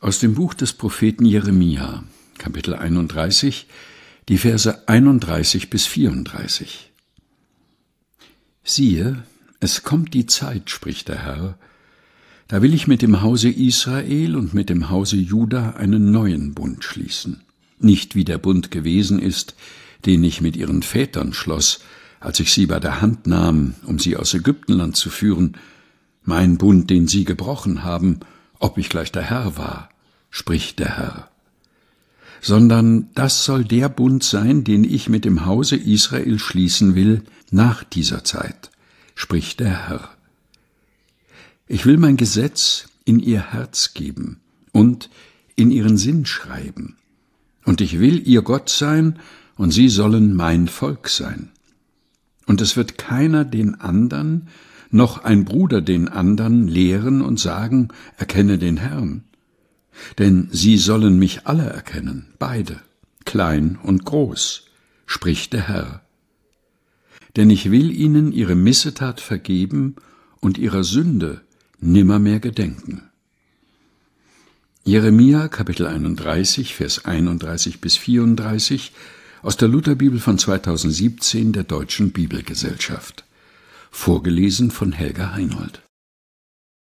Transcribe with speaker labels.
Speaker 1: Aus dem Buch des Propheten Jeremia, Kapitel 31, die Verse 31 bis 34. Siehe, es kommt die Zeit, spricht der Herr, da will ich mit dem Hause Israel und mit dem Hause Juda einen neuen Bund schließen. Nicht wie der Bund gewesen ist, den ich mit ihren Vätern schloss, als ich sie bei der Hand nahm, um sie aus Ägyptenland zu führen, mein Bund, den sie gebrochen haben, ob ich gleich der Herr war, spricht der Herr. Sondern das soll der Bund sein, den ich mit dem Hause Israel schließen will nach dieser Zeit, spricht der Herr. Ich will mein Gesetz in ihr Herz geben und in ihren Sinn schreiben. Und ich will ihr Gott sein, und sie sollen mein Volk sein. Und es wird keiner den andern, noch ein Bruder den andern lehren und sagen, erkenne den Herrn. Denn sie sollen mich alle erkennen, beide, klein und groß, spricht der Herr. Denn ich will ihnen ihre Missetat vergeben und ihrer Sünde nimmermehr gedenken. Jeremia, Kapitel 31, Vers 31 bis 34, aus der Lutherbibel von 2017 der Deutschen Bibelgesellschaft. Vorgelesen von Helga Heinold.